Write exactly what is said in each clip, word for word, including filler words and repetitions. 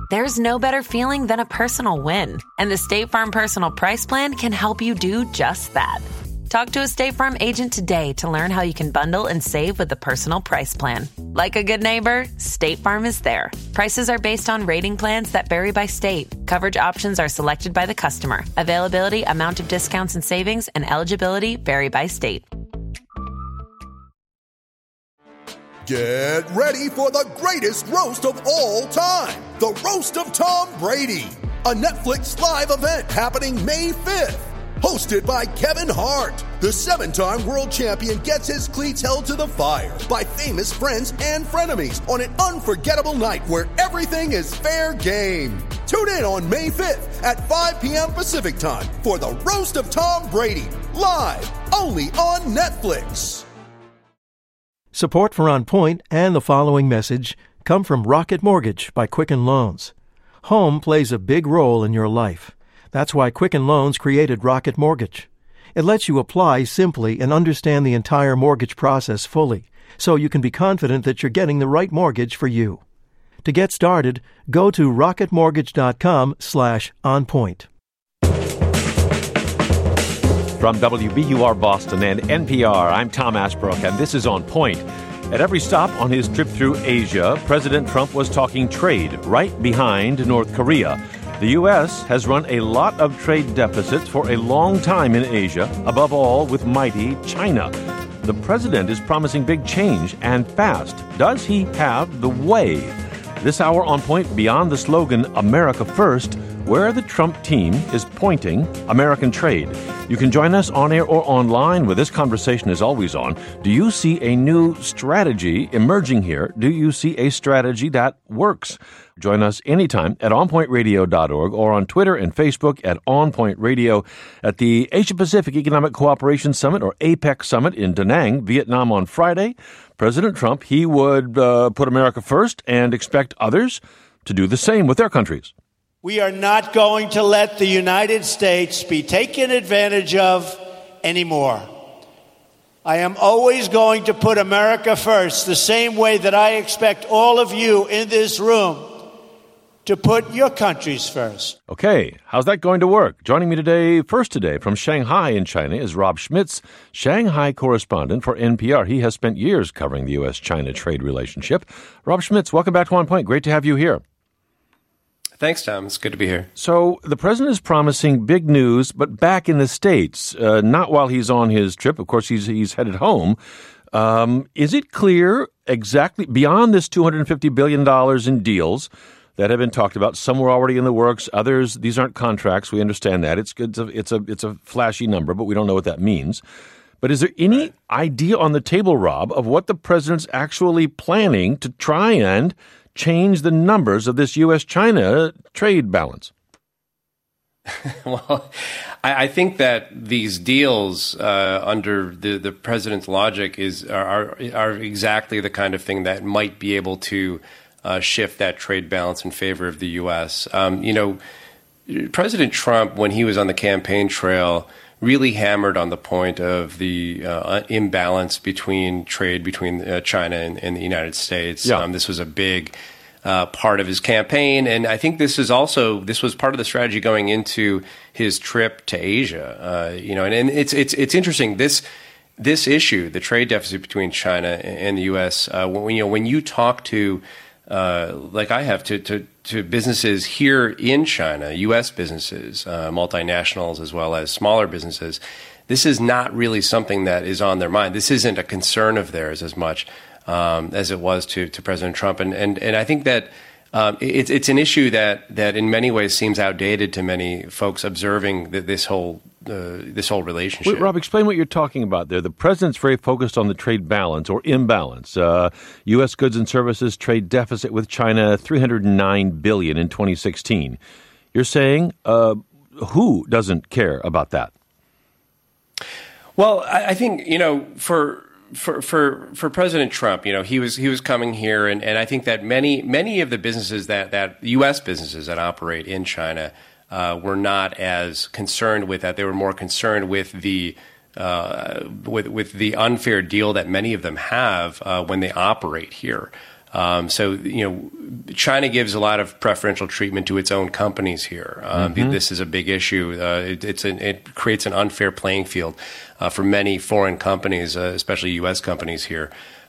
There's no better feeling than a personal win, and the State Farm Personal Price Plan can help you do just that. Talk to a State Farm agent today to learn how you can bundle and save with the Personal Price Plan. Like a good neighbor, State Farm is there. Prices are based on rating plans that vary by state. Coverage options are selected by the customer. Availability, amount of discounts and savings, and eligibility vary by state. Get ready for the greatest roast of all time, the Roast of Tom Brady, a Netflix live event happening May fifth. Hosted by Kevin Hart, the seven-time world champion gets his cleats held to the fire by famous friends and frenemies on an unforgettable night where everything is fair game. Tune in on May fifth at five p.m. Pacific time for the Roast of Tom Brady, live only on Netflix. Support for On Point and the following message come from Rocket Mortgage by Quicken Loans. Home plays a big role in your life. That's why Quicken Loans created Rocket Mortgage. It lets you apply simply and understand the entire mortgage process fully, so you can be confident that you're getting the right mortgage for you. To get started, go to rocketmortgage.com slash onpoint. From W B U R Boston and N P R, I'm Tom Ashbrook, and this is On Point. At every stop on his trip through Asia, President Trump was talking trade, right behind North Korea. The U S has run a lot of trade deficits for a long time in Asia, above all with mighty China. The president is promising big change, and fast. Does he have the way? This hour on Point, beyond the slogan, America First, where the Trump team is pointing American trade. You can join us on air or online, where this conversation is always on. Do you see a new strategy emerging here? Do you see a strategy that works? Join us anytime at on point radio dot org or on Twitter and Facebook at OnPointRadio. At the Asia-Pacific Economic Cooperation Summit, or APEC Summit, in Da Nang, Vietnam on Friday, President Trump, he would uh, put America first and expect others to do the same with their countries. We are not going to let the United States be taken advantage of anymore. I am always going to put America first, the same way that I expect all of you in this room to put your countries first. Okay, how's that going to work? Joining me today, first today, from Shanghai in China is Rob Schmitz, Shanghai correspondent for N P R. He has spent years covering the U S China trade relationship. Rob Schmitz, welcome back to On Point. Great to have you here. Thanks, Tom. It's good to be here. So the president is promising big news, but back in the States, uh, not while he's on his trip. Of course, he's he's headed home. Um, is it clear exactly, beyond this two hundred fifty billion dollars in deals that have been talked about? Some were already in the works. Others, these aren't contracts. We understand that. It's good. It's a, it's a flashy number, but we don't know what that means. But is there any right. idea on the table, Rob, of what the president's actually planning to try and change the numbers of this U S China trade balance? Well, I, I think that these deals uh, under the, the president's logic is are, are exactly the kind of thing that might be able to uh, shift that trade balance in favor of the U S. Um, you know, President Trump, when he was on the campaign trail, really hammered on the point of the uh, imbalance between trade between uh, China and, and the United States. Yeah. Um, this was a big uh, part of his campaign, and I think this is also this was part of the strategy going into his trip to Asia. Uh, you know, and, and it's it's it's interesting this this issue, the trade deficit between China and the U S. Uh, when you know when you talk to uh, like I have to to to businesses here in China, U S businesses, uh, multinationals, as well as smaller businesses, this is not really something that is on their mind. This isn't a concern of theirs as much um, as it was to, to President Trump. And, and, and I think that um, it's, it's an issue that, that in many ways seems outdated to many folks observing the, this whole Uh, this whole relationship. Wait, Rob, explain what you're talking about there. The president's very focused on the trade balance or imbalance. Uh, U S goods and services trade deficit with China, three hundred nine billion dollars in twenty sixteen. You're saying uh, who doesn't care about that? Well, I, I think, you know, for for for for President Trump, you know, he was he was coming here, and, and I think that many many of the businesses that that U S businesses that operate in China Uh, were not as concerned with that. They were more concerned with the uh, with with the unfair deal that many of them have uh, when they operate here. Um, so, you know, China gives a lot of preferential treatment to its own companies here. Um, mm-hmm. This is a big issue. Uh, it, it's an, it creates an unfair playing field uh, for many foreign companies, uh, especially U S companies here.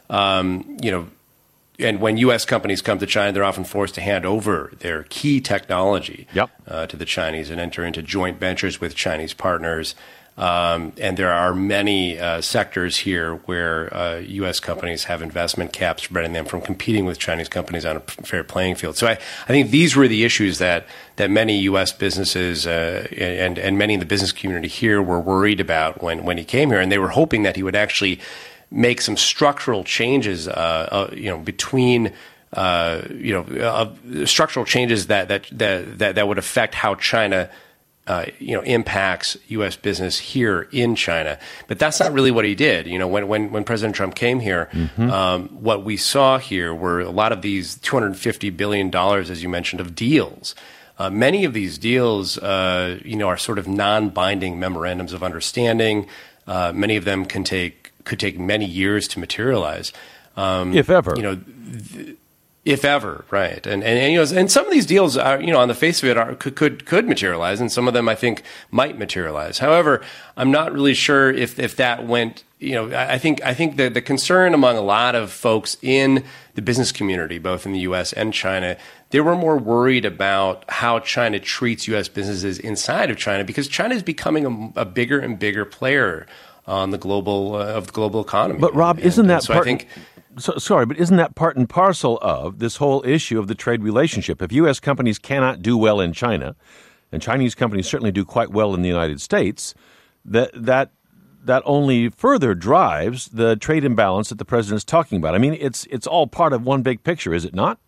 Um, you know, and when U S companies come to China, they're often forced to hand over their key technology yep. uh, to the Chinese and enter into joint ventures with Chinese partners. Um, and there are many uh, sectors here where uh, U S companies have investment caps preventing them from competing with Chinese companies on a fair playing field. So I, I think these were the issues that, that many U S businesses uh, and, and many in the business community here were worried about when, when he came here. And they were hoping that he would actually make some structural changes, uh, uh, you know, between uh, you know, uh, structural changes that, that, that, that, that would affect how China Uh, you know, impacts U S business here in China. But that's not really what he did. You know, when when, when President Trump came here, mm-hmm. um, what we saw here were a lot of these two hundred fifty billion dollars, as you mentioned, of deals. Uh, many of these deals, uh, you know, are sort of non-binding memorandums of understanding. Uh, many of them can take could take many years to materialize, um, if ever. You know. Th- If ever, right, and, and and you know, and some of these deals are, you know, on the face of it, are, could could could materialize, and some of them I think might materialize. However, I'm not really sure if if that went. You know, I think I think the the concern among a lot of folks in the business community, both in the U S and China, they were more worried about how China treats U S businesses inside of China, because China is becoming a, a bigger and bigger player on the global uh, of the global economy. But Rob, and, isn't that so part? I think, So, sorry, but isn't that part and parcel of this whole issue of the trade relationship? If U S companies cannot do well in China, and Chinese companies certainly do quite well in the United States, that that that only further drives the trade imbalance that the president is talking about. I mean, it's it's all part of one big picture, is it not?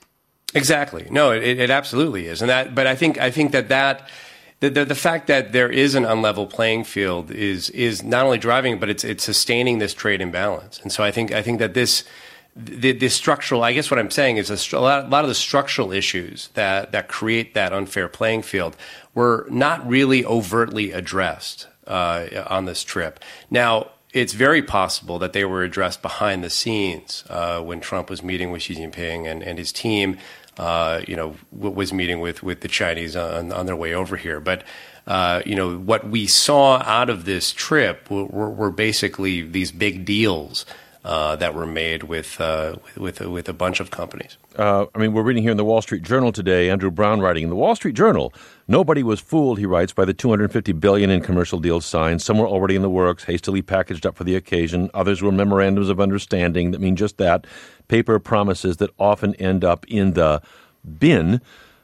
Exactly. No, it, it absolutely is, and that. But I think I think that that. The, the, the fact that there is an unlevel playing field is is not only driving, but it's it's sustaining this trade imbalance. And so I think I think that this the, this structural, I guess what I'm saying is a, a, lot, a lot of the structural issues that that create that unfair playing field were not really overtly addressed uh, on this trip. Now, it's very possible that they were addressed behind the scenes uh, when Trump was meeting with Xi Jinping and, and his team. Uh, you know, was meeting with, with the Chinese on, on their way over here. But, uh, you know, what we saw out of this trip were, were basically these big deals uh, that were made with, uh, with, with a bunch of companies. Uh, I mean, we're reading here in the Wall Street Journal today, Andrew Brown writing, in the Wall Street Journal, nobody was fooled, he writes, by the two hundred fifty billion dollars in commercial deals signed. Some were already in the works, hastily packaged up for the occasion. Others were memorandums of understanding that mean just that, paper promises that often end up in the bin.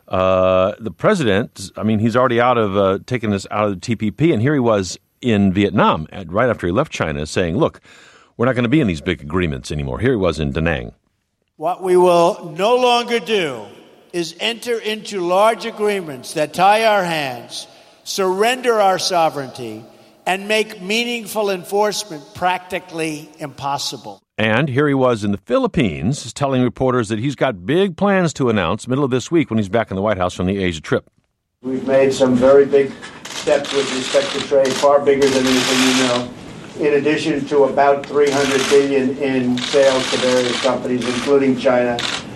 Uh, the president, I mean, he's already out of uh, taking us out of the T P P, and here he was in Vietnam at, right after he left China saying, look, we're not going to be in these big agreements anymore. Here he was in Da Nang. What we will no longer do is enter into large agreements that tie our hands, surrender our sovereignty, and make meaningful enforcement practically impossible. And here he was in the Philippines telling reporters that he's got big plans to announce middle of this week when he's back in the White House from the Asia trip. We've made some very big steps with respect to trade, far bigger than anything you know. In addition to about three hundred billion dollars in sales to various companies, including China,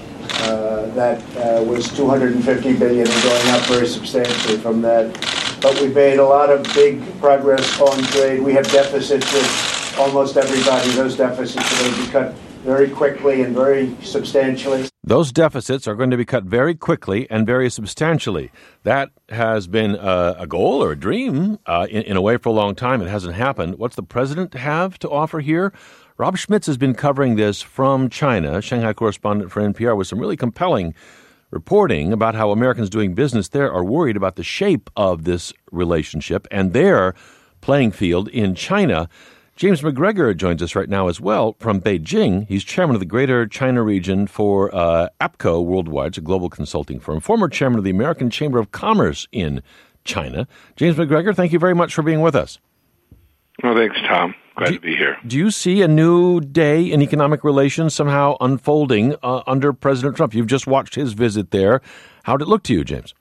uh, that uh, was two hundred fifty billion dollars and going up very substantially from that. But we've made a lot of big progress on trade. We have deficits with almost everybody. Those deficits are going to be cut very quickly and very substantially. Those deficits are going to be cut very quickly and very substantially. That has been a, a goal or a dream uh, in, in a way for a long time. It hasn't happened. What's the president have to offer here? Rob Schmitz has been covering this from China, Shanghai correspondent for N P R, with some really compelling reporting about how Americans doing business there are worried about the shape of this relationship and their playing field in China. James McGregor joins us right now as well from Beijing. He's chairman of the Greater China region for uh, APCO Worldwide, it's a global consulting firm, former chairman of the American Chamber of Commerce in China. James McGregor, thank you very much for being with us. Well, thanks, Tom. Glad do, to be here. Do you see a new day in economic relations somehow unfolding uh, under President Trump? You've just watched his visit there. How did it look to you, James?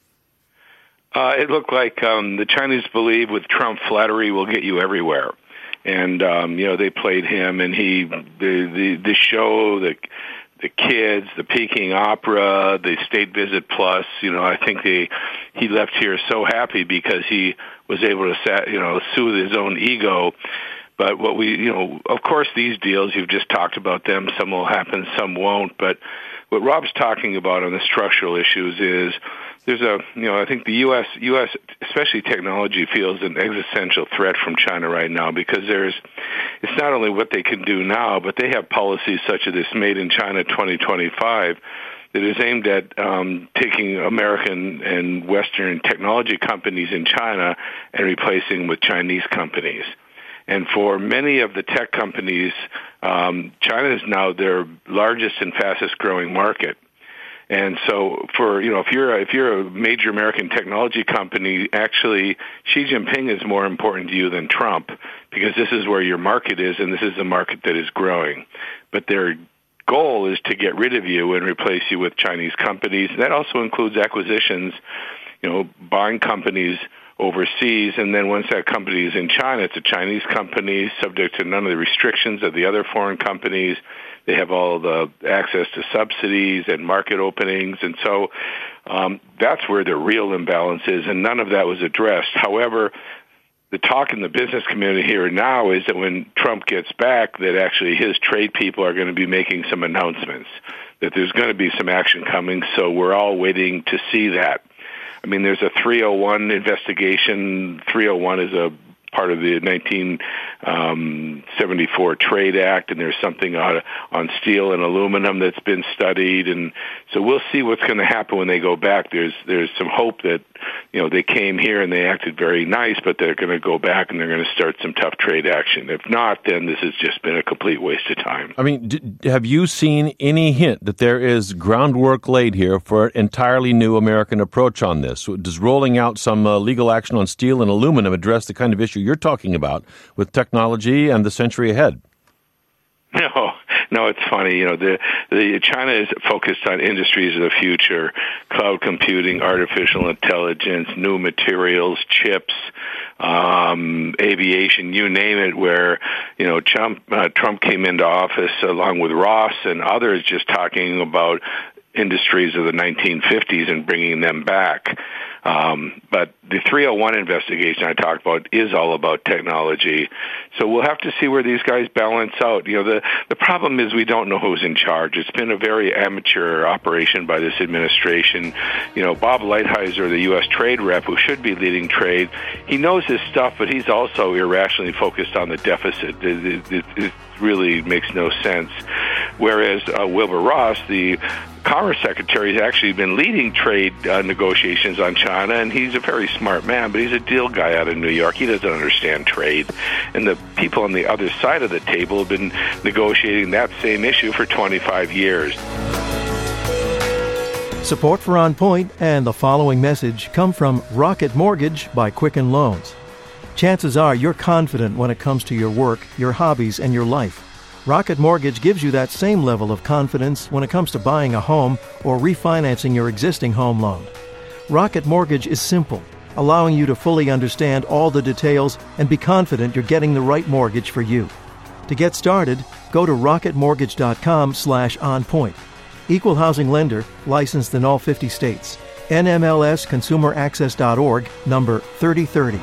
Uh, it looked like um, the Chinese believe with Trump, flattery will get you everywhere. And, um, you know, they played him, and he, the, the, the show, the, the kids, the Peking Opera, the State Visit Plus. You know, I think they, he left here so happy because he was able to, you know, soothe his own ego. But what we, you know, of course, these deals, you've just talked about them. Some will happen, some won't. But what Rob's talking about on the structural issues is there's a, you know, I think the U S, U S, especially technology, feels an existential threat from China right now because there's, it's not only what they can do now, but they have policies such as this Made in China twenty twenty-five that is aimed at um, taking American and Western technology companies in China and replacing with Chinese companies. And for many of the tech companies, um, China is now their largest and fastest growing market. And so for, you know, if you're a, if you're a major American technology company, actually Xi Jinping is more important to you than Trump because this is where your market is and this is a market that is growing. But their goal is to get rid of you and replace you with Chinese companies. That also includes acquisitions, you know, buying companies overseas, and then once that company is in China, it's a Chinese company subject to none of the restrictions of the other foreign companies. They have all the access to subsidies and market openings, and so um, that's where the real imbalance is, and none of that was addressed. However, the talk in the business community here now is that when Trump gets back, that actually his trade people are going to be making some announcements, that there's going to be some action coming, so we're all waiting to see that. I mean, there's a three oh one investigation. three oh one is a part of the nineteen seventy-four Trade Act, and there's something on, on steel and aluminum that's been studied, and so we'll see what's going to happen when they go back. There's there's some hope that, you know, they came here and they acted very nice, but they're going to go back and they're going to start some tough trade action. If not, then this has just been a complete waste of time. I mean, d- have you seen any hint that there is groundwork laid here for an entirely new American approach on this? Does rolling out some uh, legal action on steel and aluminum address the kind of issue you're talking about with technology and the century ahead? No, no, it's funny. You know, the, the China is focused on industries of the future: cloud computing, artificial intelligence, new materials, chips, um, aviation, you name it. Where, you know, Trump uh, Trump came into office along with Ross and others, just talking about industries of the nineteen fifties and bringing them back. Um, but the three oh one investigation I talked about is all about technology. So we'll have to see where these guys balance out. You know, the, the problem is we don't know who's in charge. It's been a very amateur operation by this administration. You know, Bob Lighthizer, the U S trade rep, who should be leading trade, he knows his stuff, but he's also irrationally focused on the deficit. It, it, it, it really makes no sense. Whereas uh, Wilbur Ross, the Commerce Secretary, has actually been leading trade uh, negotiations on China, and he's a very smart man, but he's a deal guy out of New York. He doesn't understand trade. And the people on the other side of the table have been negotiating that same issue for twenty-five years. Support for On Point and the following message come from Rocket Mortgage by Quicken Loans. Chances are you're confident when it comes to your work, your hobbies, and your life. Rocket Mortgage gives you that same level of confidence when it comes to buying a home or refinancing your existing home loan. Rocket Mortgage is simple, allowing you to fully understand all the details and be confident you're getting the right mortgage for you. To get started, go to rocketmortgage.com slash onpoint. Equal housing lender, licensed in all fifty states. N M L S consumer access dot org, number thirty thirty.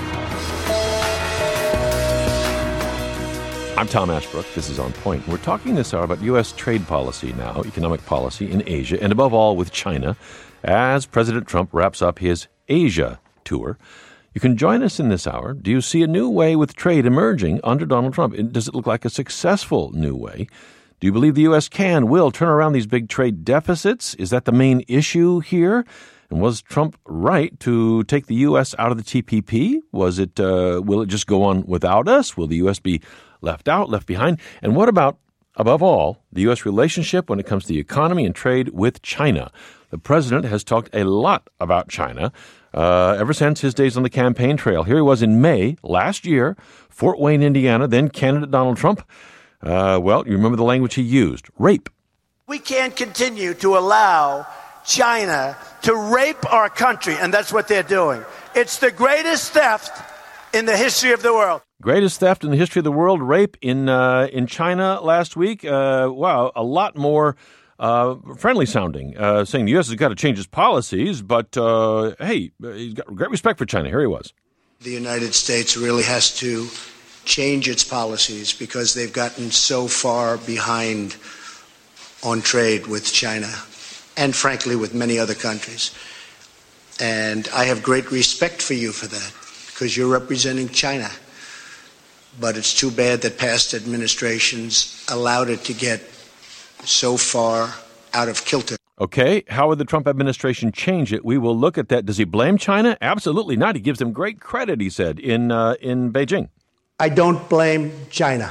I'm Tom Ashbrook. This is On Point. We're talking this hour about U S trade policy now, economic policy in Asia, and above all with China, as President Trump wraps up his Asia tour. You can join us in this hour. Do you see a new way with trade emerging under Donald Trump? Does it look like a successful new way? Do you believe the U S can, will turn around these big trade deficits? Is that the main issue here? And was Trump right to take the U S out of the T P P? Was it, uh, will it just go on without us? Will the U S be left out, left behind? And what about, above all, the U S relationship when it comes to the economy and trade with China? The president has talked a lot about China uh, ever since his days on the campaign trail. Here he was in May last year, Fort Wayne, Indiana, then candidate Donald Trump. Uh, well, you remember the language he used, rape. We can't continue to allow China to rape our country, and that's what they're doing. It's the greatest theft in the history of the world. Greatest theft in the history of the world, rape in uh, in China last week. Uh, wow, a lot more uh, friendly sounding, uh, saying the U S has got to change its policies. But, uh, hey, he's got great respect for China. Here he was. The United States really has to change its policies because they've gotten so far behind on trade with China and, frankly, with many other countries. And I have great respect for you for that because you're representing China. But it's too bad that past administrations allowed it to get so far out of kilter. Okay, how would the Trump administration change it? We will look at that. Does he blame China? Absolutely not. He gives them great credit, he said, in uh, in Beijing. I don't blame China.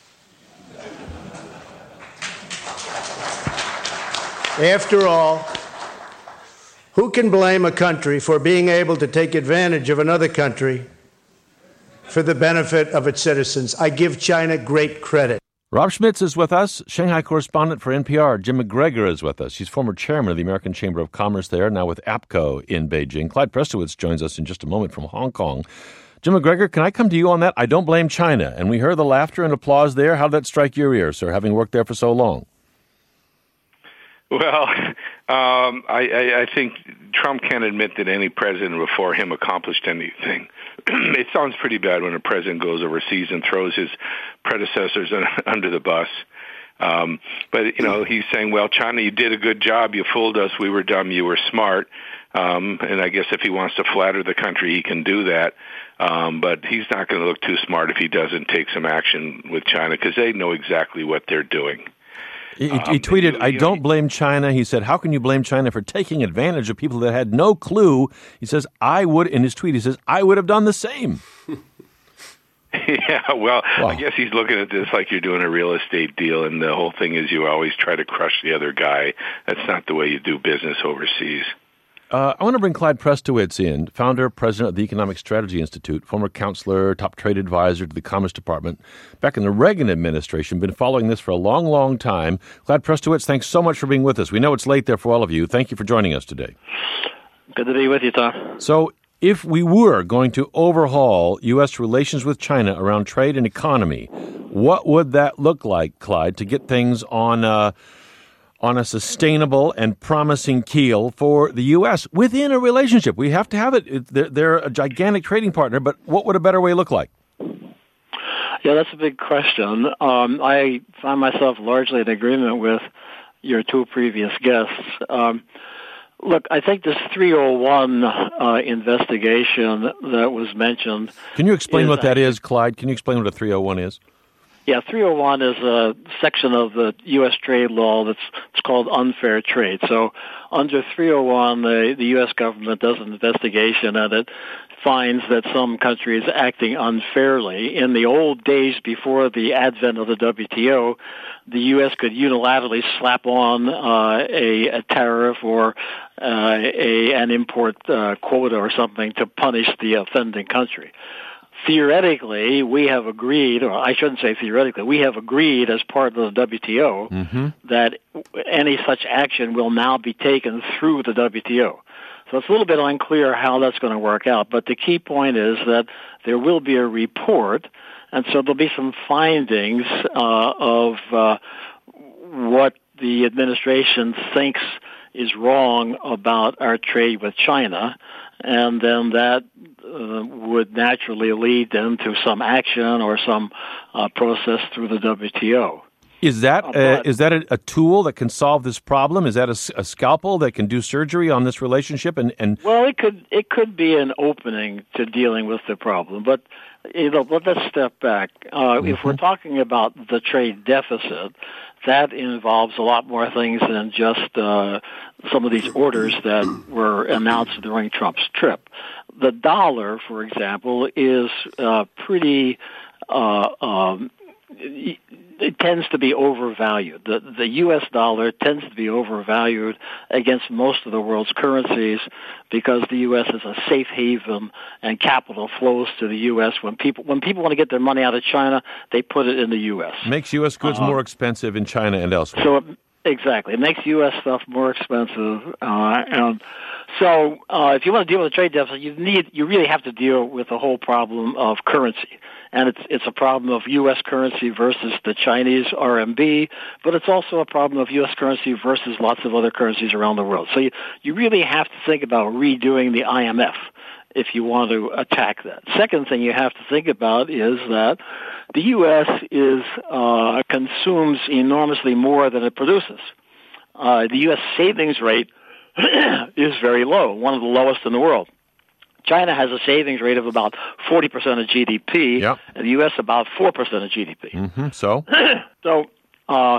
After all, who can blame a country for being able to take advantage of another country for the benefit of its citizens? I give China great credit. Rob Schmitz is with us, Shanghai correspondent for N P R. Jim McGregor is with us. He's former chairman of the American Chamber of Commerce there, now with APCO in Beijing. Clyde Prestowitz joins us in just a moment from Hong Kong. Jim McGregor, can I come to you on that? I don't blame China. And we heard the laughter and applause there. How did that strike your ear, sir, having worked there for so long? Well, um, I, I, I think Trump can't admit that any president before him accomplished anything. It sounds pretty bad when a president goes overseas and throws his predecessors under the bus. Um, but, you know, he's saying, well, China, you did a good job. You fooled us. We were dumb. You were smart. Um, and I guess if he wants to flatter the country, he can do that. Um, but he's not going to look too smart if he doesn't take some action with China because they know exactly what they're doing. He, he tweeted, I don't blame China. He said, how can you blame China for taking advantage of people that had no clue? He says, I would, in his tweet, he says, I would have done the same. Yeah, well, wow. I guess he's looking at this like you're doing a real estate deal, and the whole thing is you always try to crush the other guy. That's not the way you do business overseas. Uh, I want to bring Clyde Prestowitz in, founder, president of the Economic Strategy Institute, former counselor, top trade advisor to the Commerce Department. Back in the Reagan administration, been following this for a long, long time. Clyde Prestowitz, thanks so much for being with us. We know it's late there for all of you. Thank you for joining us today. Good to be with you, Tom. So if we were going to overhaul U S relations with China around trade and economy, what would that look like, Clyde, to get things on uh, on a sustainable and promising keel for the U S within a relationship? We have to have it. They're, they're a gigantic trading partner, but what would a better way look like? Yeah, that's a big question. Um, I find myself largely in agreement with your two previous guests. Um, look, I think this three oh one uh, investigation that was mentioned... Can you explain what that is, Clyde? Can you explain what a three oh one is? Yeah, three oh one is a section of the U S trade law that's it's called unfair trade. So under three oh one, the, the U S government does an investigation and it finds that some country is acting unfairly. In the old days before the advent of the W T O, the U S could unilaterally slap on uh, a, a tariff or uh, a an import uh, quota or something to punish the offending country. Theoretically, we have agreed, or I shouldn't say theoretically, we have agreed as part of the W T O mm-hmm. that any such action will now be taken through the W T O. So it's a little bit unclear how that's going to work out, but the key point is that there will be a report, and so there'll be some findings uh, of uh, what the administration thinks is wrong about our trade with China, and then that uh, would naturally lead them to some action or some uh, process through the W T O. Is that uh, uh, is that a, a tool that can solve this problem? Is that a, a scalpel that can do surgery on this relationship? And, and well, it could it could be an opening to dealing with the problem, but you know, but let's step back. Uh, mm-hmm. If we're talking about the trade deficit, that involves a lot more things than just uh, some of these orders that were announced during Trump's trip. The dollar, for example, is uh, pretty. Uh, um, It tends to be overvalued. The, the U S dollar tends to be overvalued against most of the world's currencies because the U S is a safe haven and capital flows to the U S. When people when people want to get their money out of China, they put it in the U S. Makes U S goods uh, more expensive in China and elsewhere. So it, exactly. It makes U S stuff more expensive. Uh, and So uh, if you want to deal with a trade deficit, you need you really have to deal with the whole problem of currency. And it's it's a problem of U S currency versus the Chinese R M B, but it's also a problem of U S currency versus lots of other currencies around the world. So you, you really have to think about redoing the I M F if you want to attack that. Second thing you have to think about is that the U S is uh, consumes enormously more than it produces. Uh, the U S savings rate is very low, one of the lowest in the world. China has a savings rate of about forty percent of G D P, yep. and the U S about four percent of G D P. Mm-hmm. So? so uh,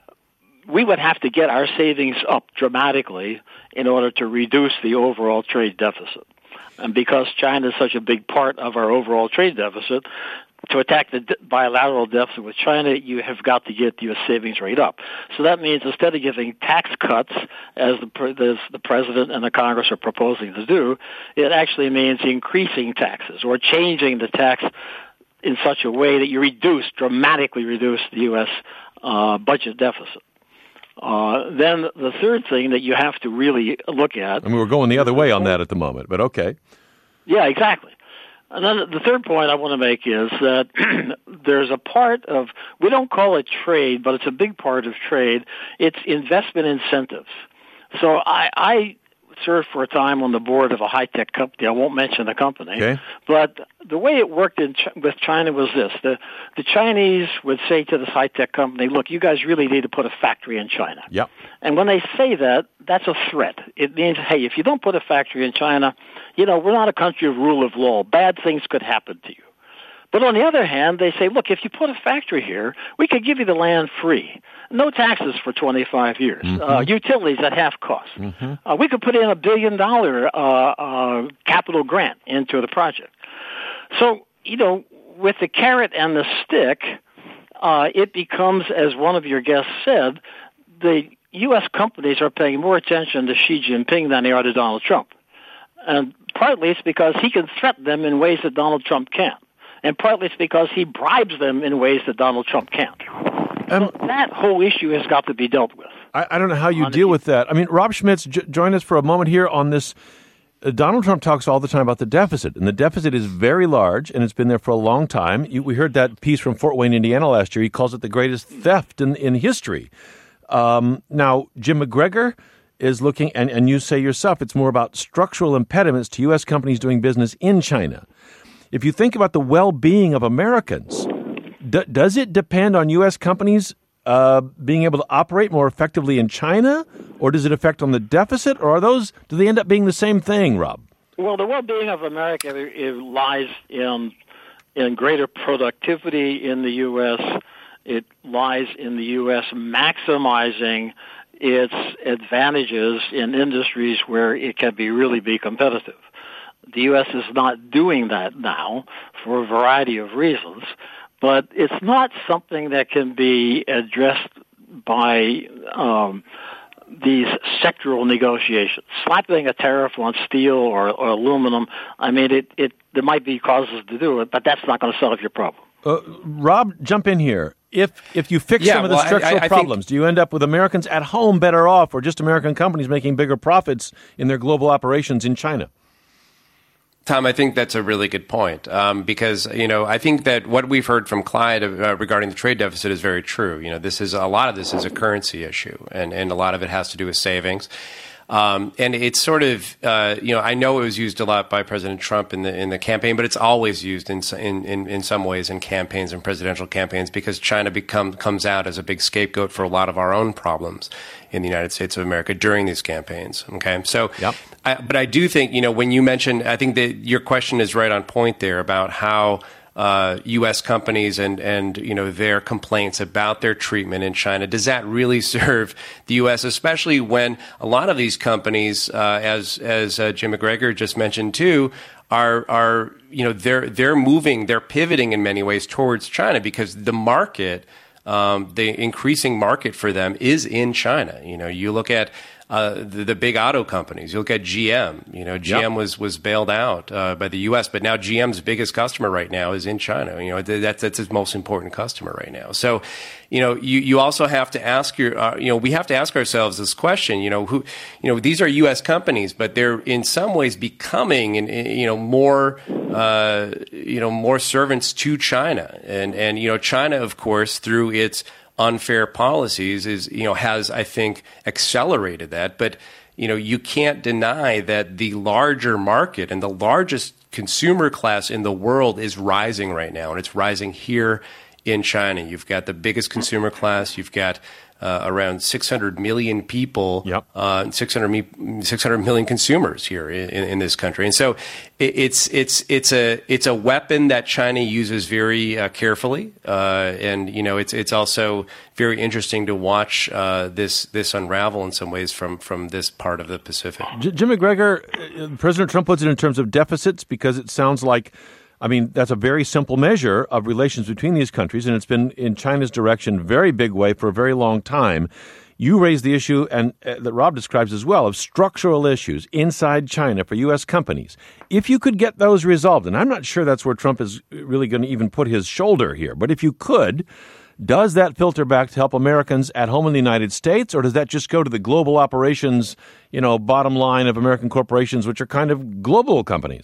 we would have to get our savings up dramatically in order to reduce the overall trade deficit. And because China is such a big part of our overall trade deficit, to attack the bilateral deficit with China, you have got to get the U S savings rate up. So that means instead of giving tax cuts, as the, as the President and the Congress are proposing to do, it actually means increasing taxes or changing the tax in such a way that you reduce, dramatically reduce the U S uh, budget deficit. Uh, then the third thing that you have to really look at... I mean, we're going the other way on that at the moment, but okay. Yeah, exactly. And then the third point I want to make is that there's a part of, we don't call it trade, but it's a big part of trade. It's investment incentives. So I, I served for a time on the board of a high-tech company. I won't mention the company. Okay. But the way it worked in Ch- with China was this. The, the Chinese would say to this high-tech company, look, you guys really need to put a factory in China. Yep. And when they say that, that's a threat. It means, hey, if you don't put a factory in China, you know, we're not a country of rule of law. Bad things could happen to you. But on the other hand, they say, look, if you put a factory here, we could give you the land free. No taxes for twenty-five years. Mm-hmm. Uh, utilities at half cost. Mm-hmm. Uh, we could put in a billion dollar uh, uh, capital grant into the project. So, you know, with the carrot and the stick, uh, it becomes, as one of your guests said, the U S companies are paying more attention to Xi Jinping than they are to Donald Trump. And partly it's because he can threaten them in ways that Donald Trump can't. And partly it's because he bribes them in ways that Donald Trump can't. Um, so that whole issue has got to be dealt with. I, I don't know how you deal with that. I mean, Rob Schmitz, j- join us for a moment here on this. Uh, Donald Trump talks all the time about the deficit, and the deficit is very large, and it's been there for a long time. You, we heard that piece from Fort Wayne, Indiana last year. He calls it the greatest theft in, in history. Um, now, Jim McGregor is looking, and, and you say yourself, it's more about structural impediments to U S companies doing business in China. If you think about the well-being of Americans, d- does it depend on U S companies uh, being able to operate more effectively in China, or does it affect on the deficit, or are those, do they end up being the same thing, Rob? Well, the well-being of America it lies in in greater productivity in the U S. It lies in the U S maximizing its advantages in industries where it can be really be competitive. The U S is not doing that now for a variety of reasons, but it's not something that can be addressed by um, these sectoral negotiations. Slapping a tariff on steel or, or aluminum, I mean, it, it there might be causes to do it, but that's not going to solve your problem. Uh, Rob, jump in here. If if you fix yeah, some of well, the structural I, I problems, think... do you end up with Americans at home better off, or just American companies making bigger profits in their global operations in China? Tom, I think that's a really good point um, because, you know, I think that what we've heard from Clyde uh, regarding the trade deficit is very true. You know, this is a lot of this is a currency issue, and, and a lot of it has to do with savings. Um, and it's sort of, uh, you know, I know it was used a lot by President Trump in the in the campaign, but it's always used in in, in, in some ways in campaigns and presidential campaigns because China become comes out as a big scapegoat for a lot of our own problems in the United States of America during these campaigns. Okay, so, yep. I, but I do think, you know, when you mentioned, I think that your question is right on point there about how Uh, U S companies and, and, you know, their complaints about their treatment in China. Does that really serve the U S, especially when a lot of these companies, uh, as as uh, Jim McGregor just mentioned too, are are you know they're they're moving, they're pivoting in many ways towards China because the market, um, the increasing market for them is in China. You know, you look at uh, the, the big auto companies. You look at G M. You know, G M yep. was was bailed out uh, by the U S, but now G M's biggest customer right now is in China. You know, that's that's its most important customer right now. So, you know, you, you also have to ask your, uh, you know, we have to ask ourselves this question. You know, who, you know, these are U S companies, but they're in some ways becoming, you know, more, uh, you know, more servants to China, and and you know, China, of course, through its unfair policies is, you know, has, I think, accelerated that. But, you know, you can't deny that the larger market and the largest consumer class in the world is rising right now, and it's rising here in China. You've got the biggest consumer class. You've got uh, around six hundred million people, yep. uh, six hundred, me- six hundred million consumers here in, in this country. And so it, it's it's it's a it's a weapon that China uses very uh, carefully. Uh, and, you know, it's it's also very interesting to watch uh, this this unravel in some ways from, from this part of the Pacific. J- Jim McGregor, President Trump puts it in terms of deficits because it sounds like, I mean, that's a very simple measure of relations between these countries, and it's been in China's direction very big way for a very long time. You raised the issue, and uh, that Rob describes as well, of structural issues inside China for U S companies. If you could get those resolved, and I'm not sure that's where Trump is really going to even put his shoulder here, but if you could, does that filter back to help Americans at home in the United States, or does that just go to the global operations, you know, bottom line of American corporations, which are kind of global companies?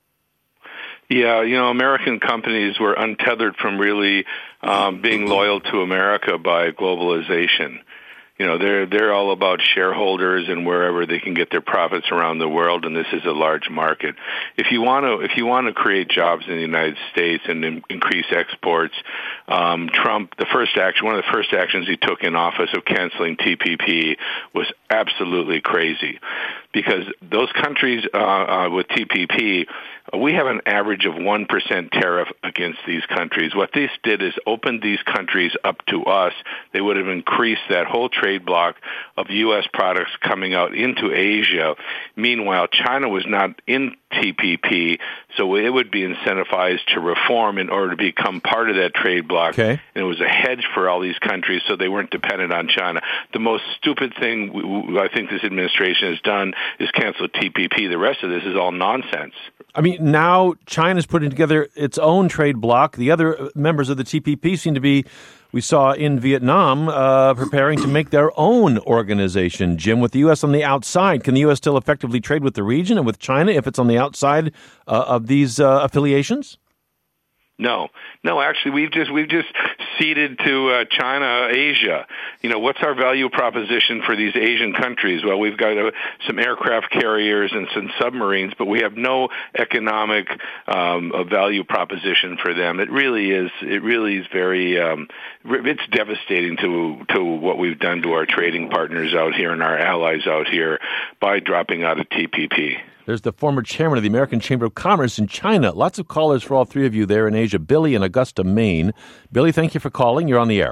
Yeah, you know, American companies were untethered from really um, being loyal to America by globalization. You know, they're they're all about shareholders and wherever they can get their profits around the world, and this is a large market. If you want to if you want to create jobs in the United States and in, increase exports, um, Trump, the first action, one of the first actions he took in office of canceling T P P was absolutely crazy, because those countries uh, uh, with T P P, we have an average of one percent tariff against these countries. What this did is opened these countries up to us. They would have increased that whole trade block of U S products coming out into Asia. Meanwhile, China was not in T P P, so it would be incentivized to reform in order to become part of that trade bloc. Okay. And it was a hedge for all these countries so they weren't dependent on China. The most stupid thing I think this administration has done is cancel T P P. The rest of this is all nonsense. I mean, now China's putting together its own trade bloc. The other members of the T P P seem to be, we saw in Vietnam, uh, preparing to make their own organization. Jim, with the U S on the outside, can the U S still effectively trade with the region and with China if it's on the outside uh, of these uh, affiliations? No, no. Actually, we've just we've just ceded to uh, China, Asia. You know, what's our value proposition for these Asian countries? Well, we've got uh, some aircraft carriers and some submarines, but we have no economic um, a value proposition for them. It really is. It really is very. Um, it's devastating to to what we've done to our trading partners out here and our allies out here by dropping out of T P P. There's the former chairman of the American Chamber of Commerce in China. Lots of callers for all three of you there in Asia. Billy in Augusta, Maine. Billy, thank you for calling. You're on the air.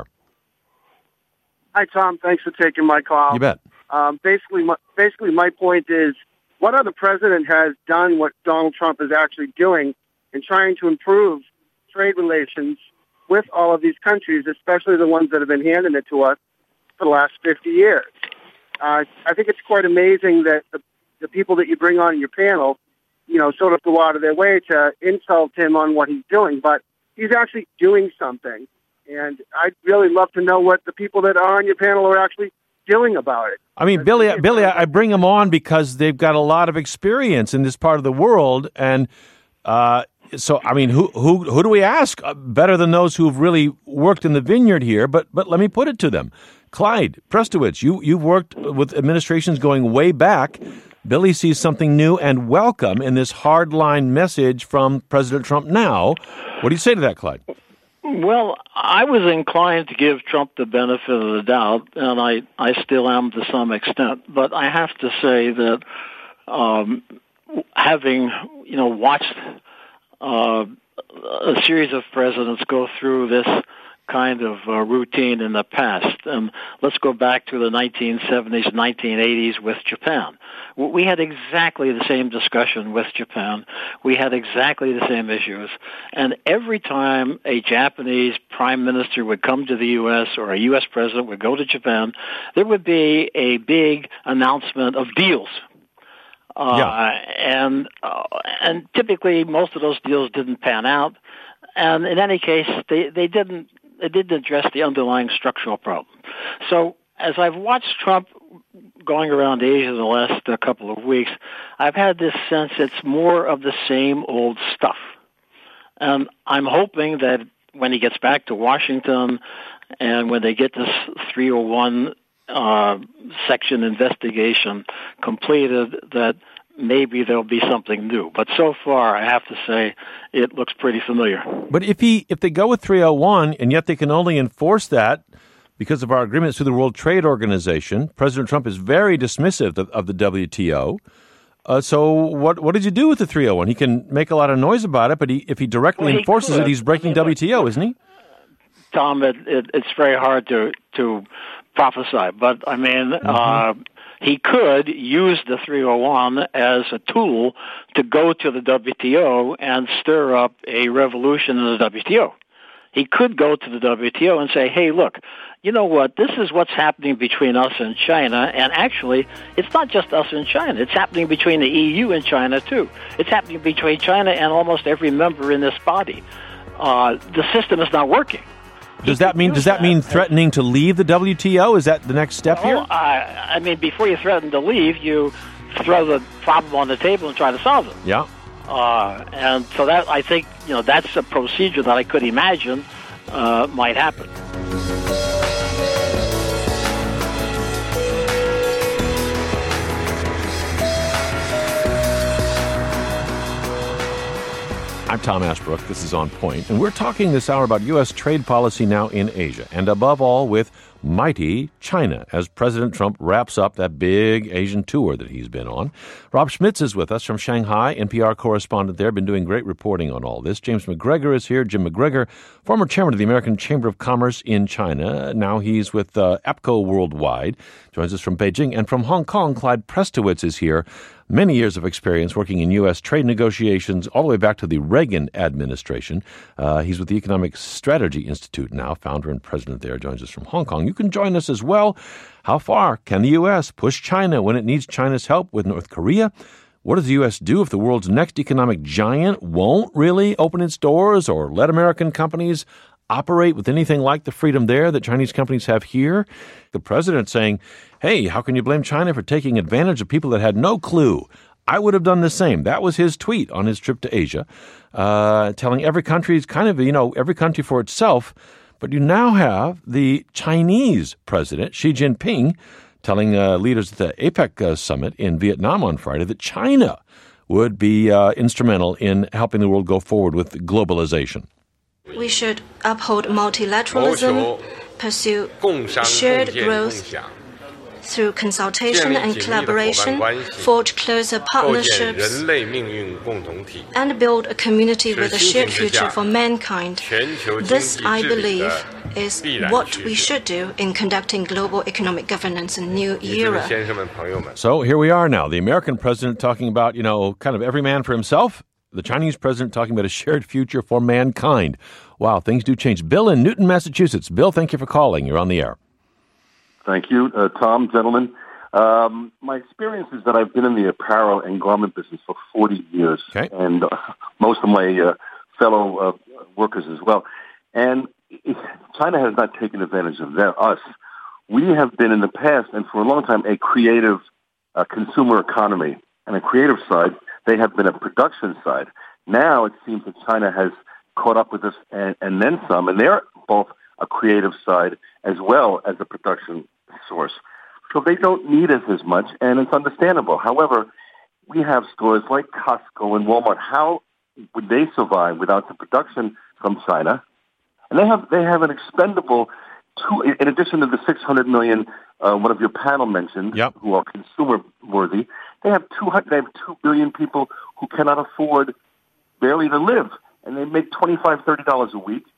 Hi, Tom. Thanks for taking my call. You bet. Um, basically, my, basically, my point is, what other president has done what Donald Trump is actually doing in trying to improve trade relations with all of these countries, especially the ones that have been handing it to us for the last fifty years? Uh, I think it's quite amazing that the the people that you bring on your panel, you know, sort of go out of their way to insult him on what he's doing, but he's actually doing something. And I'd really love to know what the people that are on your panel are actually doing about it. I mean, Billy, Billy, I bring them on because they've got a lot of experience in this part of the world. And uh, so, I mean, who who who do we ask? Uh, better than those who've really worked in the vineyard here. But but let me put it to them. Clyde Prestowitz, you, you've worked with administrations going way back. Billy sees something new and welcome in this hardline message from President Trump now. What do you say to that, Clyde? Well, I was inclined to give Trump the benefit of the doubt, and I, I still am to some extent. But I have to say that um, having, you know, watched uh, a series of presidents go through this kind of uh, routine in the past. Um, let's go back to the nineteen seventies, nineteen eighties with Japan. We had exactly the same discussion with Japan. We had exactly the same issues. And every time a Japanese prime minister would come to the U S or a U S president would go to Japan, there would be a big announcement of deals. Uh, yeah. And uh, and typically most of those deals didn't pan out. And in any case, they, they didn't they didn't address the underlying structural problem. So as I've watched Trump going around Asia the last uh, couple of weeks, I've had this sense it's more of the same old stuff. And I'm hoping that when he gets back to Washington and when they get this three oh one uh, section investigation completed, that maybe there'll be something new. But so far, I have to say, it looks pretty familiar. But if he if they go with three oh one, and yet they can only enforce that because of our agreements through the World Trade Organization, President Trump is very dismissive of, of the W T O. Uh, so what what did you do with the three oh one? He can make a lot of noise about it, but he, if he directly well, he enforces could. it, he's breaking I mean, W T O, isn't he? Tom, it, it, it's very hard to, to prophesy. But, I mean, mm-hmm. uh, he could use the three oh one as a tool to go to the W T O and stir up a revolution in the W T O. He could go to the W T O and say, hey, look, you know what, this is what's happening between us and China, and actually, it's not just us and China. It's happening between the E U and China, too. It's happening between China and almost every member in this body. Uh, the system is not working. Does that mean? Does that mean threatening to leave the W T O? Is that the next step well, here? I, I mean, before you threaten to leave, you throw the problem on the table and try to solve it. Yeah. Uh, and so that I think you know that's a procedure that I could imagine uh, might happen. I'm Tom Ashbrook. This is On Point, and we're talking this hour about U S trade policy now in Asia, and above all with mighty China, as President Trump wraps up that big Asian tour that he's been on. Rob Schmitz is with us from Shanghai, N P R correspondent there, been doing great reporting on all this. James McGregor is here. Jim McGregor, former chairman of the American Chamber of Commerce in China. Now he's with uh, APCO Worldwide, joins us from Beijing. And from Hong Kong, Clyde Prestowitz is here. Many years of experience working in U S trade negotiations all the way back to the Reagan administration. Uh, he's with the Economic Strategy Institute now, founder and president there, joins us from Hong Kong. You can join us as well. How far can the U S push China when it needs China's help with North Korea? What does the U S do if the world's next economic giant won't really open its doors or let American companies operate with anything like the freedom there that Chinese companies have here? The president saying, hey, how can you blame China for taking advantage of people that had no clue? I would have done the same. That was his tweet on his trip to Asia, uh, telling every country is kind of, you know, every country for itself. But you now have the Chinese president, Xi Jinping, telling uh, leaders at the APEC uh, summit in Vietnam on Friday that China would be uh, instrumental in helping the world go forward with globalization. We should uphold multilateralism, pursue shared growth through consultation and collaboration, forge closer partnerships, and build a community with a shared future for mankind. This, I believe, is what we should do in conducting global economic governance in a new era. So here we are now, the American president talking about, you know, kind of every man for himself. The Chinese president talking about a shared future for mankind. Wow, things do change. Bill in Newton, Massachusetts. Bill, thank you for calling. You're on the air. Thank you, uh, Tom, gentlemen. Um, my experience is that I've been in the apparel and garment business for forty years, okay. and uh, most of my uh, fellow uh, workers as well. And it, China has not taken advantage of that, us. We have been in the past, and for a long time, a creative uh, consumer economy. And a creative side, they have been a production side. Now it seems that China has caught up with us and, and then some, and they're both a creative side as well as a production source. So they don't need us as much, and it's understandable. However, we have stores like Costco and Walmart. How would they survive without the production from China? And they have they have an expendable, two, in addition to the six hundred million uh, one of your panel mentioned, yep. who are consumer worthy. They have two hundred. They have two billion people who cannot afford barely to live, and they make twenty-five, thirty dollars a week.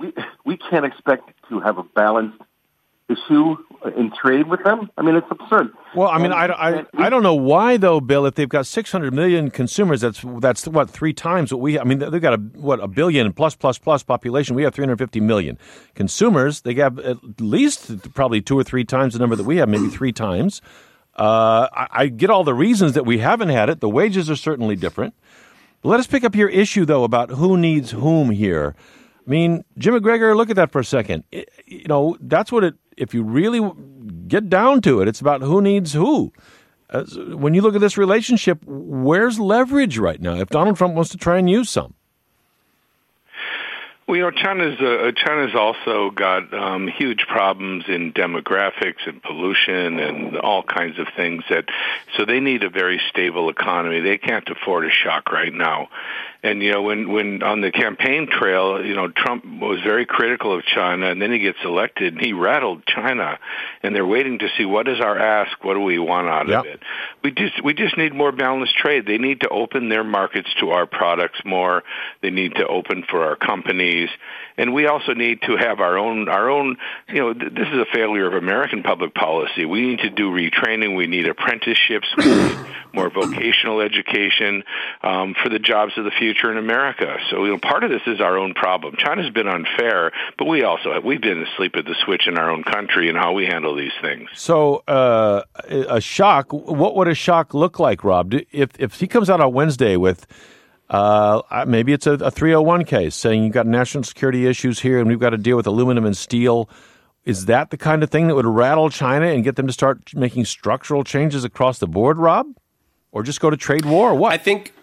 we we can't expect to have a balanced issue in trade with them. I mean, it's absurd. Well, I mean, I, I, I don't know why, though, Bill, if they've got six hundred million consumers, that's, that's what, three times what we have. I mean, they've got, a what, a billion plus, plus, plus population. We have three hundred fifty million. Consumers, they have at least probably two or three times the number that we have, maybe three times. Uh, I, I get all the reasons that we haven't had it. The wages are certainly different. But let us pick up your issue, though, about who needs whom here. I mean, Jim McGregor, look at that for a second. It, you know, that's what it, if you really get down to it, it's about who needs who. Uh, when you look at this relationship, where's leverage right now if Donald Trump wants to try and use some? Well, you know, China's uh, China's also got um, huge problems in demographics and pollution and all kinds of things that, so they need a very stable economy. They can't afford a shock right now. And, you know, when, when on the campaign trail, you know, Trump was very critical of China, and then he gets elected, and he rattled China, and they're waiting to see what is our ask, what do we want out yep. of it. We just we just need more balanced trade. They need to open their markets to our products more. They need to open for our companies. And we also need to have our own, our own, you know, th- this is a failure of American public policy. We need to do retraining. We need apprenticeships. We need more vocational education um, for the jobs of the future in America. So, you know, part of this is our own problem. China's been unfair, but we also have, we've been asleep at the switch in our own country and how we handle these things. So, uh, a shock, what would a shock look like, Rob? If, if he comes out on Wednesday with Uh, maybe it's a, a three oh one case saying you've got national security issues here and we've got to deal with aluminum and steel. Is that the kind of thing that would rattle China and get them to start making structural changes across the board, Rob? Or just go to trade war or what? I think,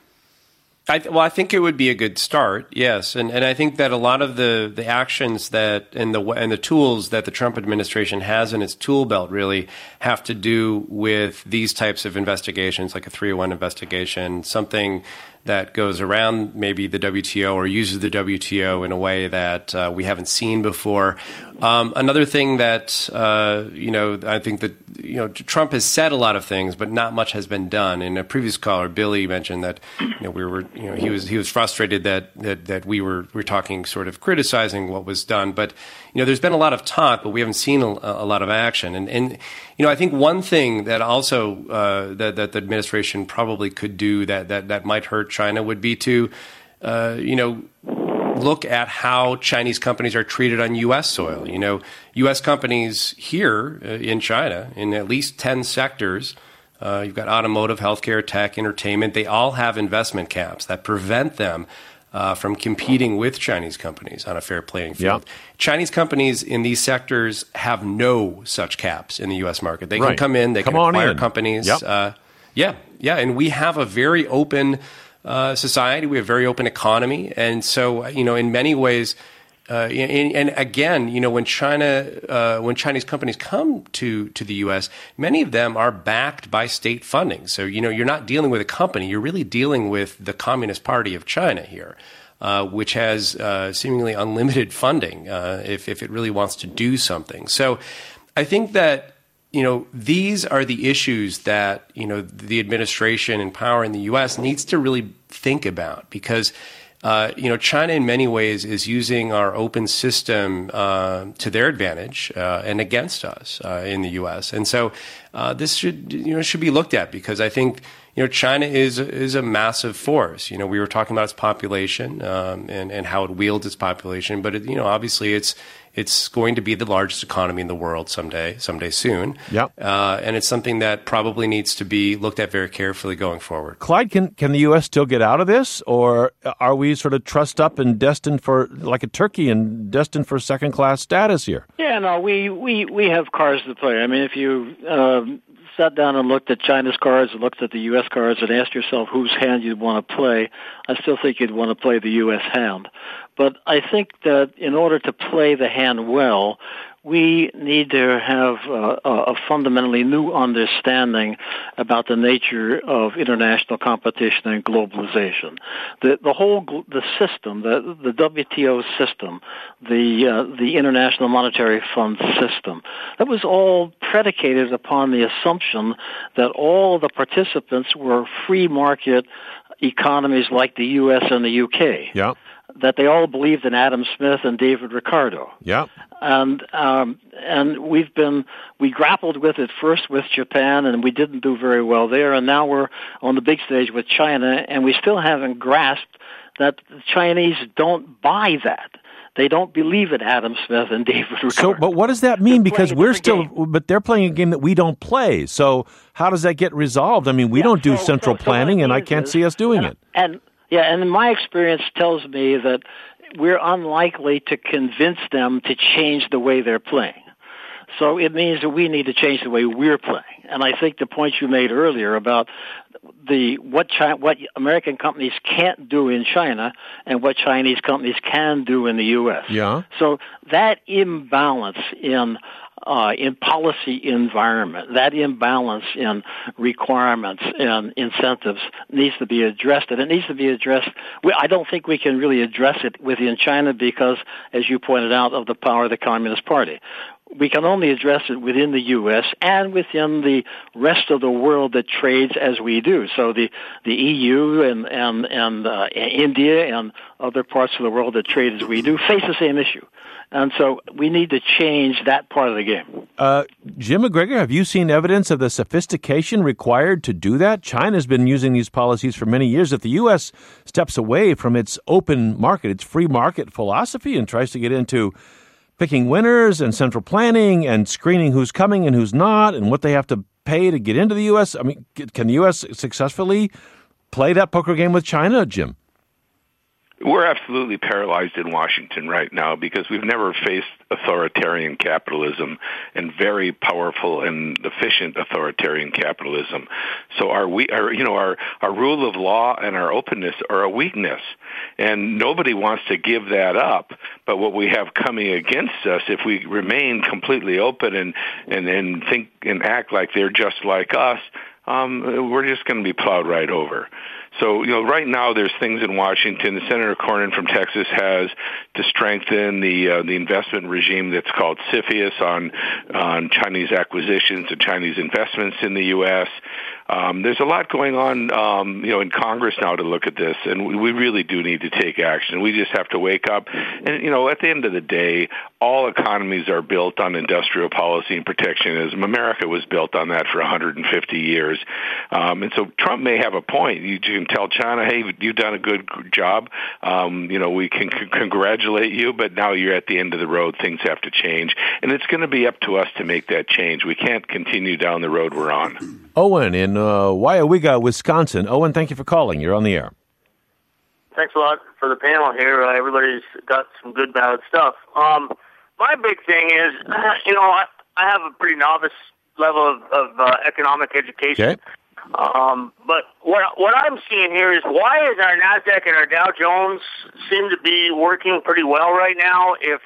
I, well, I think it would be a good start, yes. And and I think that a lot of the, the actions that and the and the tools that the Trump administration has in its tool belt really have to do with these types of investigations, like a three oh one investigation, something that goes around maybe the W T O or uses the W T O in a way that uh, we haven't seen before. Um, another thing that, uh, you know, I think that, you know, Trump has said a lot of things, but not much has been done. In a previous caller, Billy mentioned that, you know, we were, you know, he was he was frustrated that that, that we were we were talking sort of criticizing what was done. But, you know, there's been a lot of talk, but we haven't seen a, a lot of action. And, and, you know, I think one thing that also uh, that, that the administration probably could do that that, that might hurt China would be to, uh, you know, look at how Chinese companies are treated on U S soil. You know, U S companies here uh, in China, in at least ten sectors, uh, you've got automotive, healthcare, tech, entertainment, they all have investment caps that prevent them uh, from competing with Chinese companies on a fair playing field. Yep. Chinese companies in these sectors have no such caps in the U S market. They right. can come in, they come can acquire in. companies. Yep. Uh, yeah, yeah, and we have a very open Uh, society. We have a very open economy. And so, you know, in many ways, uh, and, and again, you know, when China, uh, when Chinese companies come to, to the U S, many of them are backed by state funding. So, you know, you're not dealing with a company, you're really dealing with the Communist Party of China here, uh, which has uh, seemingly unlimited funding uh, if, if it really wants to do something. So I think that, you know, these are the issues that, you know, the administration in power in the U S needs to really think about because, uh, you know, China in many ways is using our open system uh, to their advantage uh, and against us uh, in the U S. And so uh, this should, you know, should be looked at because I think, you know, China is is a massive force. You know, we were talking about its population um, and, and how it wields its population, but, it, you know, obviously it's It's going to be the largest economy in the world someday, someday soon. Yep. Uh, and it's something that probably needs to be looked at very carefully going forward. Clyde, can, can the U S still get out of this? Or are we sort of trussed up and destined for, like a turkey, and destined for second-class status here? Yeah, no, we, we, we have cards to play. I mean, if you um, sat down and looked at China's cards and looked at the U S cards and asked yourself whose hand you'd want to play, I still think you'd want to play the U S hand. But I think that in order to play the hand well, we need to have a, a fundamentally new understanding about the nature of international competition and globalization. The, the whole the system, the, the W T O system, the uh, the International Monetary Fund system, that was all predicated upon the assumption that all the participants were free market economies like the U S and the U K. Yeah. that they all believed in Adam Smith and David Ricardo. Yeah. And um, and we've been we grappled with it first with Japan, and we didn't do very well there. And now we're on the big stage with China, and we still haven't grasped that the Chinese don't buy that. They don't believe in Adam Smith and David Ricardo. So, but what does that mean? Because we're still, game. but they're playing a game that we don't play. So, how does that get resolved? I mean, we yeah, don't do so, central so, planning, so and I can't is, see us doing and, it. And yeah, and my experience tells me that we're unlikely to convince them to change the way they're playing. So it means that we need to change the way we're playing. And I think the point you made earlier about the what China, what American companies can't do in China and what Chinese companies can do in the U S. Yeah. So that imbalance in uh, in policy environment, that imbalance in requirements and incentives needs to be addressed, and it needs to be addressed. We, I don't think we can really address it within China because, as you pointed out, of the power of the Communist Party. We can only address it within the U S and within the rest of the world that trades as we do. So the, the E U and and and uh, India and other parts of the world that trade as we do face the same issue. And so we need to change that part of the game. Uh, Jim McGregor, have you seen evidence of the sophistication required to do that? China's been using these policies for many years. If the U S steps away from its open market, its free market philosophy, and tries to get into picking winners and central planning and screening who's coming and who's not and what they have to pay to get into the U S, I mean, can the U S successfully play that poker game with China, Jim? We're absolutely paralyzed in Washington right now because we've never faced authoritarian capitalism and very powerful and efficient authoritarian capitalism. So our we our, you know our our rule of law and our openness are a weakness, and nobody wants to give that up. But what we have coming against us, if we remain completely open and and, and think and act like they're just like us, um, we're just going to be plowed right over. So, you know, right now there's things in Washington. Senator Cornyn from Texas has to strengthen the uh, the investment regime that's called CFIUS on on Chinese acquisitions and Chinese investments in the U S. Um, there's a lot going on, um, you know, in Congress now to look at this, and we, we really do need to take action. We just have to wake up. And, you know, at the end of the day, all economies are built on industrial policy and protectionism. America was built on that for one hundred fifty years. Um, and so Trump may have a point. You can tell China, hey, you've done a good job. Um, you know, we can c- congratulate you, but now you're at the end of the road. Things have to change. And it's going to be up to us to make that change. We can't continue down the road we're on. Owen in uh, Waiawega, Wisconsin. Owen, thank you for calling. You're on the air. Thanks a lot for the panel here. Uh, everybody's got some good, bad stuff. Um, my big thing is, uh, you know, I, I have a pretty novice level of, of uh, economic education. Okay. Um, but what what I'm seeing here is why is our NASDAQ and our Dow Jones seem to be working pretty well right now if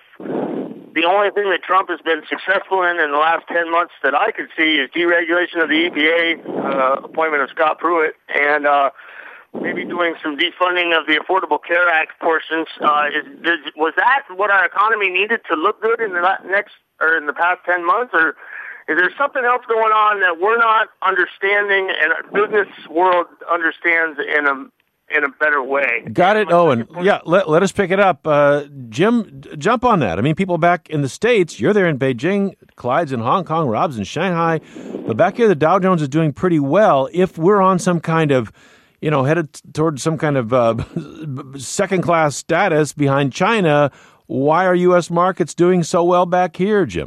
the only thing that Trump has been successful in in the last ten months that I could see is deregulation of the E P A, uh, appointment of Scott Pruitt, and uh, maybe doing some defunding of the Affordable Care Act portions. Uh, is, is, was that what our economy needed to look good in the next or in the past ten months, or is there something else going on that we're not understanding and our business world understands in a in a better way? Got it, Owen. Yeah, let, let us pick it up. Uh, Jim, jump on that. I mean, people back in the States, you're there in Beijing, Clyde's in Hong Kong, Rob's in Shanghai, but back here the Dow Jones is doing pretty well. If we're on some kind of, you know, headed towards some kind of uh, second-class status behind China, why are U S markets doing so well back here, Jim?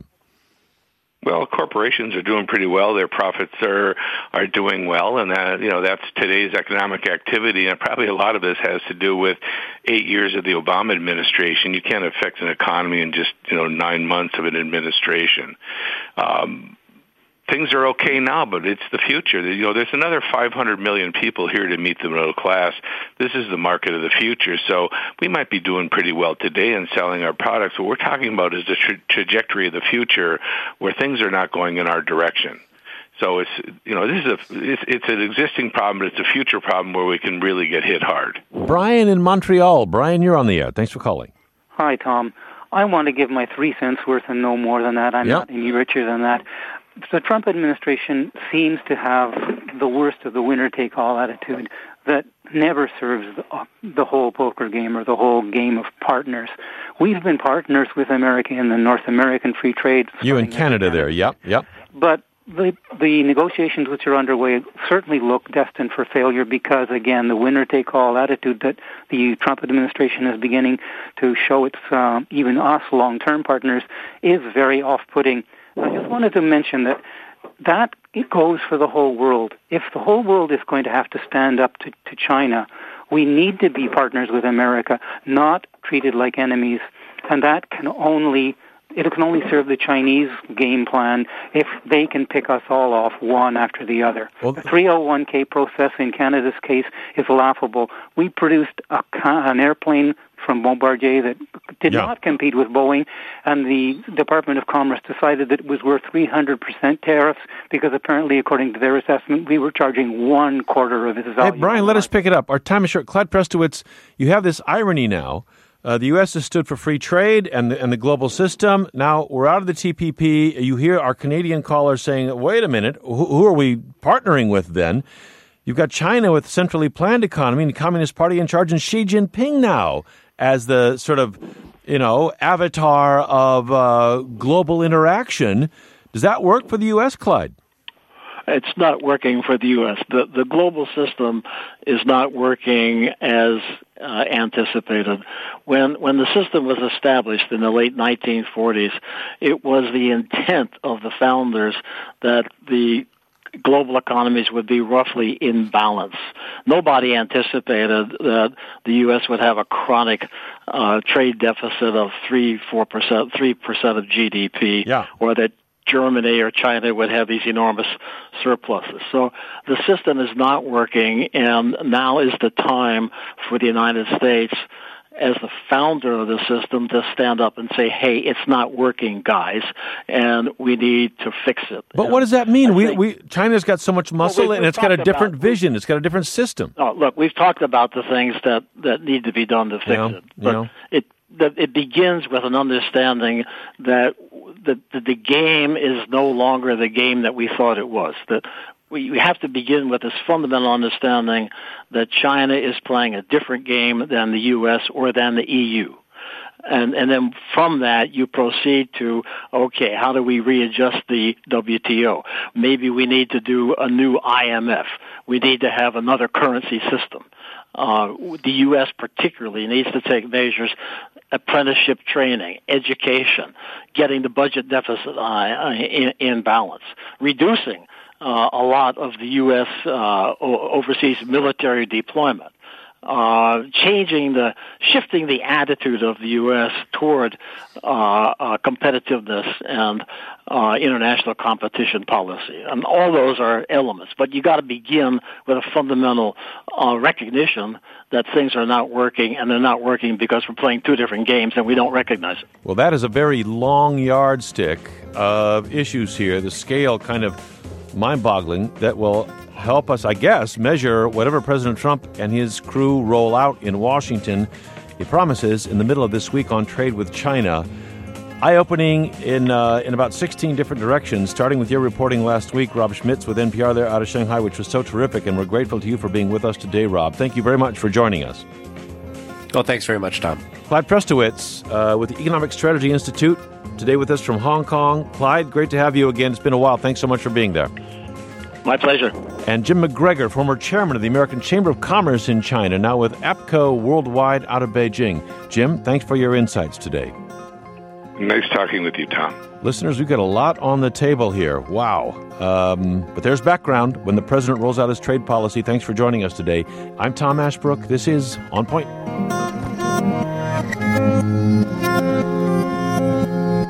Well, corporations are doing pretty well. Their profits are are doing well, and that, you know, that's today's economic activity. And probably a lot of this has to do with eight years of the Obama administration. You can't affect an economy in just, you know, nine months of an administration. Um, things are okay now, but it's the future. You know, there's another five hundred million people here to meet the middle class. This is the market of the future. So we might be doing pretty well today in selling our products. What we're talking about is the tra- trajectory of the future where things are not going in our direction. So it's, you know, this is a, it's, it's an existing problem, but it's a future problem where we can really get hit hard. Brian in Montreal. Brian, you're on the air. Thanks for calling. Hi, Tom. I want to give my three cents worth and no more than that. I'm yep. not any richer than that. the Trump administration seems to have the worst of the winner-take-all attitude that never serves the, the whole poker game or the whole game of partners. We've been partners with America in the North American free trade. You in Canada there, yep, yep. But the the negotiations which are underway certainly look destined for failure because, again, the winner-take-all attitude that the Trump administration is beginning to show its, uh, even us long-term partners, is very off-putting. I just wanted to mention that that it goes for the whole world. If the whole world is going to have to stand up to, to China, we need to be partners with America, not treated like enemies. And that can only, it can only serve the Chinese game plan if they can pick us all off one after the other. Well, the three oh one K process in Canada's case is laughable. We produced a, an airplane from Bombardier that did yeah. not compete with Boeing, and the Department of Commerce decided that it was worth three hundred percent tariffs because apparently, according to their assessment, we were charging one quarter of its value. Hey, Brian, let us pick it up. Our time is short. Clyde Prestowitz, you have this irony now. Uh, the U S has stood for free trade and the, and the global system. Now we're out of the T P P. You hear our Canadian callers saying, wait a minute, who, who are we partnering with then? You've got China with centrally planned economy and the Communist Party in charge, and Xi Jinping now as the sort of, you know, avatar of uh, global interaction. Does that work for the U S, Clyde? It's not working for the U S. The the global system is not working as uh, anticipated. When when the system was established in the late nineteen forties, it was the intent of the founders that the global economies would be roughly in balance. Nobody anticipated that the U S would have a chronic uh, trade deficit of three, four percent, three percent of G D P, yeah. or that Germany or China would have these enormous surpluses. So the system is not working, and now is the time for the United States, as the founder of the system, to stand up and say, hey, it's not working, guys, and we need to fix it. But and what does that mean? We, think, we China's got so much muscle, well, and it's got a different about, vision. It's got a different system. Oh, look, we've talked about the things that, that need to be done to fix yeah, it. But yeah. it that it begins with an understanding that the, the, the game is no longer the game that we thought it was. That we, we have to begin with this fundamental understanding that China is playing a different game than the U S or than the E U. And, and then from that, you proceed to, okay, how do we readjust the W T O? Maybe we need to do a new I M F. We need to have another currency system. Uh, the U S particularly needs to take measures, apprenticeship training, education, getting the budget deficit uh, in, in balance, reducing uh, a lot of the U S uh, overseas military deployment. Uh, changing the, shifting the attitude of the U S toward uh, uh, competitiveness and uh, international competition policy, and all those are elements. But you got to begin with a fundamental uh, recognition that things are not working, and they're not working because we're playing two different games, and we don't recognize it. Well, that is a very long yardstick of issues here. The scale kind of mind-boggling that will help us, I guess, measure whatever President Trump and his crew roll out in Washington. He promises in the middle of this week on trade with China. Eye-opening in uh, in about sixteen different directions, starting with your reporting last week, Rob Schmitz with N P R there out of Shanghai, which was so terrific, and we're grateful to you for being with us today, Rob. Thank you very much for joining us. Well, thanks very much, Tom. Clyde Prestowitz uh, with the Economic Strategy Institute, today with us from Hong Kong. Clyde, great to have you again. It's been a while. Thanks so much for being there. My pleasure. And Jim McGregor, former chairman of the American Chamber of Commerce in China, now with APCO Worldwide out of Beijing. Jim, thanks for your insights today. Nice talking with you, Tom. Listeners, we've got a lot on the table here. Wow. Um, but there's background when the president rolls out his trade policy. Thanks for joining us today. I'm Tom Ashbrook. This is On Point.